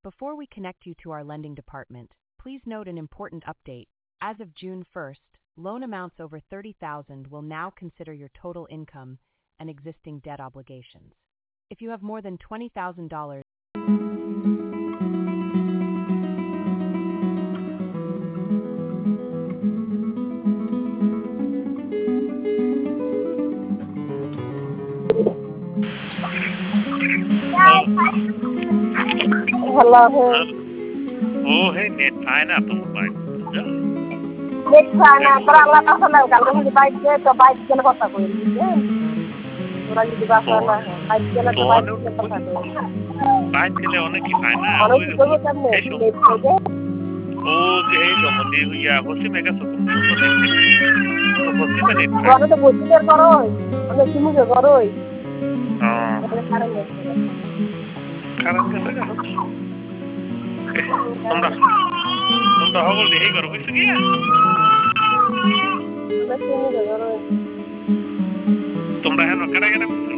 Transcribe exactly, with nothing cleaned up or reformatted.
Before we connect you to our lending department, please note an important update. As of June first, loan amounts over thirty thousand dollars will now consider your total income and existing debt obligations. If you have more than twenty thousand dollars, Hello, hey. Oh, hey, net fine up to bike. Net fine up, but Allah ta sana kalau di bike je, to bike jana kota koi. Ora যদি বাসা না bike jana to bike jana kota koi. Bike ke liye onek ki fine na. Ano kiko kamne net je. Oh, hey, jomodi huya. Hosi mega sukum. Hosi me net. Ano to bosi ter karo. Ano simu je karo. Ah. Karan ke lagা তোমরা তোমরা হগল দেই করো কিছু গিয়া তোমরা হেন কেডা কেডা